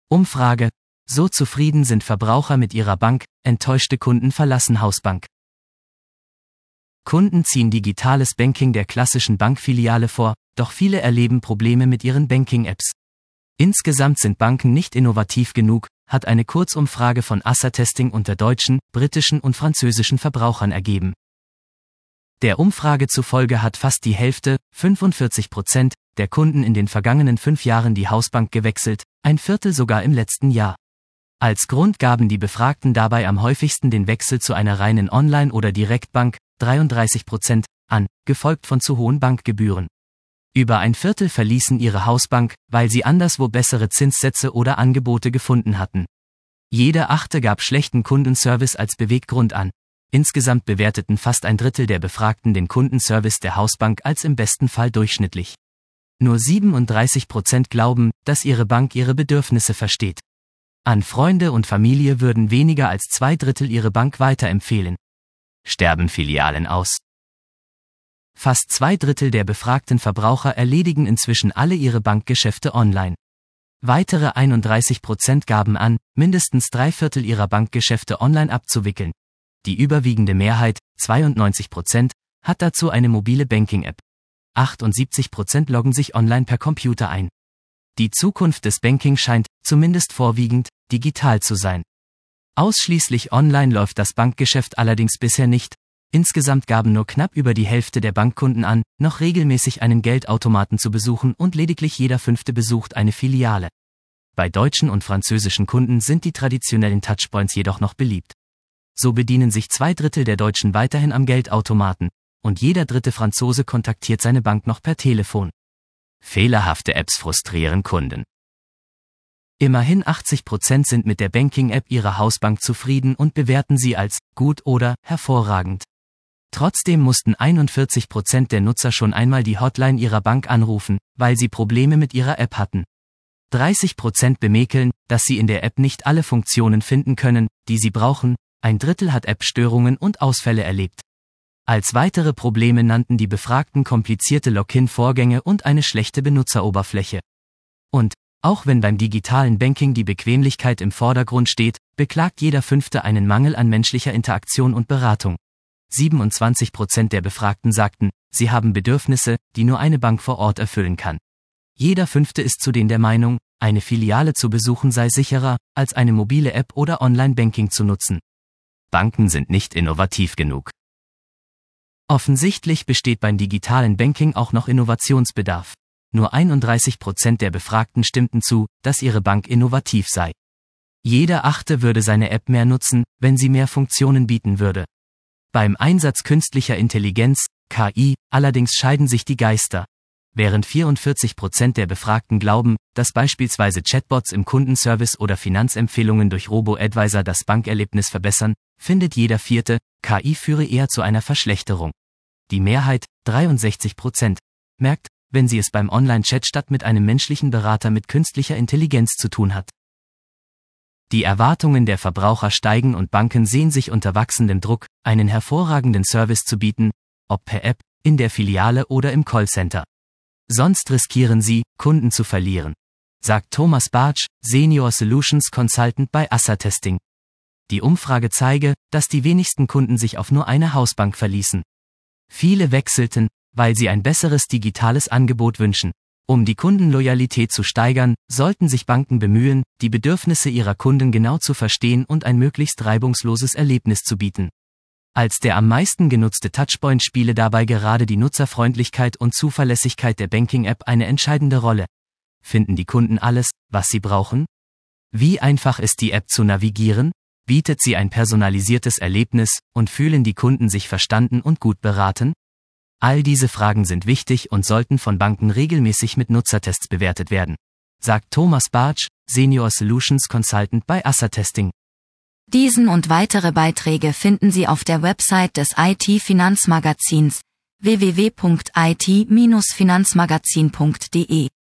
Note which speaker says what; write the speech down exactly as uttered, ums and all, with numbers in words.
Speaker 1: Umfrage: So zufrieden sind Verbraucher mit ihrer Bank, enttäuschte Kunden verlassen Hausbank. Kunden ziehen digitales Banking der klassischen Bankfiliale vor, doch viele erleben Probleme mit ihren Banking-Apps. Insgesamt sind Banken nicht innovativ genug, hat eine Kurzumfrage von Assertesting unter deutschen, britischen und französischen Verbrauchern ergeben. Der Umfrage zufolge hat fast die Hälfte, fünfundvierzig Prozent, der Kunden in den vergangenen fünf Jahren die Hausbank gewechselt, ein Viertel sogar im letzten Jahr. Als Grund gaben die Befragten dabei am häufigsten den Wechsel zu einer reinen Online- oder Direktbank, dreiunddreißig Prozent, an, gefolgt von zu hohen Bankgebühren. Über ein Viertel verließen ihre Hausbank, weil sie anderswo bessere Zinssätze oder Angebote gefunden hatten. Jeder Achte gab schlechten Kundenservice als Beweggrund an. Insgesamt bewerteten fast ein Drittel der Befragten den Kundenservice der Hausbank als im besten Fall durchschnittlich. Nur siebenunddreißig Prozent glauben, dass ihre Bank ihre Bedürfnisse versteht. An Freunde und Familie würden weniger als zwei Drittel ihre Bank weiterempfehlen. Sterben Filialen aus? Fast zwei Drittel der befragten Verbraucher erledigen inzwischen alle ihre Bankgeschäfte online. Weitere einunddreißig Prozent gaben an, mindestens drei Viertel ihrer Bankgeschäfte online abzuwickeln. Die überwiegende Mehrheit, zweiundneunzig Prozent, hat dazu eine mobile Banking-App. achtundsiebzig Prozent loggen sich online per Computer ein. Die Zukunft des Banking scheint, zumindest vorwiegend, digital zu sein. Ausschließlich online läuft das Bankgeschäft allerdings bisher nicht. Insgesamt gaben nur knapp über die Hälfte der Bankkunden an, noch regelmäßig einen Geldautomaten zu besuchen und lediglich jeder Fünfte besucht eine Filiale. Bei deutschen und französischen Kunden sind die traditionellen Touchpoints jedoch noch beliebt. So bedienen sich zwei Drittel der Deutschen weiterhin am Geldautomaten, und jeder dritte Franzose kontaktiert seine Bank noch per Telefon. Fehlerhafte Apps frustrieren Kunden. Immerhin achtzig Prozent sind mit der Banking-App ihrer Hausbank zufrieden und bewerten sie als gut oder hervorragend. Trotzdem mussten einundvierzig Prozent der Nutzer schon einmal die Hotline ihrer Bank anrufen, weil sie Probleme mit ihrer App hatten. dreißig Prozent bemäkeln, dass sie in der App nicht alle Funktionen finden können, die sie brauchen, ein Drittel hat App-Störungen und Ausfälle erlebt. Als weitere Probleme nannten die Befragten komplizierte Login-Vorgänge und eine schlechte Benutzeroberfläche. Und, auch wenn beim digitalen Banking die Bequemlichkeit im Vordergrund steht, beklagt jeder Fünfte einen Mangel an menschlicher Interaktion und Beratung. siebenundzwanzig Prozent der Befragten sagten, sie haben Bedürfnisse, die nur eine Bank vor Ort erfüllen kann. Jeder Fünfte ist zudem der Meinung, eine Filiale zu besuchen sei sicherer, als eine mobile App oder Online-Banking zu nutzen. Banken sind nicht innovativ genug. Offensichtlich besteht beim digitalen Banking auch noch Innovationsbedarf. Nur einunddreißig Prozent der Befragten stimmten zu, dass ihre Bank innovativ sei. Jeder Achte würde seine App mehr nutzen, wenn sie mehr Funktionen bieten würde. Beim Einsatz künstlicher Intelligenz, K I, allerdings scheiden sich die Geister. Während vierundvierzig Prozent der Befragten glauben, dass beispielsweise Chatbots im Kundenservice oder Finanzempfehlungen durch Robo-Advisor das Bankerlebnis verbessern, findet jeder Vierte, K I führe eher zu einer Verschlechterung. Die Mehrheit, dreiundsechzig Prozent, merkt, wenn sie es beim Online-Chat statt mit einem menschlichen Berater mit künstlicher Intelligenz zu tun hat. Die Erwartungen der Verbraucher steigen und Banken sehen sich unter wachsendem Druck, einen hervorragenden Service zu bieten, ob per App, in der Filiale oder im Callcenter. Sonst riskieren sie, Kunden zu verlieren, sagt Thomas Bartsch, Senior Solutions Consultant bei Assertesting. Die Umfrage zeige, dass die wenigsten Kunden sich auf nur eine Hausbank verließen. Viele wechselten, weil sie ein besseres digitales Angebot wünschen. Um die Kundenloyalität zu steigern, sollten sich Banken bemühen, die Bedürfnisse ihrer Kunden genau zu verstehen und ein möglichst reibungsloses Erlebnis zu bieten. Als der am meisten genutzte Touchpoint spiele dabei gerade die Nutzerfreundlichkeit und Zuverlässigkeit der Banking-App eine entscheidende Rolle. Finden die Kunden alles, was sie brauchen? Wie einfach ist die App zu navigieren? Bietet sie ein personalisiertes Erlebnis und fühlen die Kunden sich verstanden und gut beraten? All diese Fragen sind wichtig und sollten von Banken regelmäßig mit Nutzertests bewertet werden, sagt Thomas Bartsch, Senior Solutions Consultant bei Assertesting.
Speaker 2: Diesen und weitere Beiträge finden Sie auf der Website des I T-Finanzmagazins w w w punkt i t Bindestrich finanzmagazin punkt d e.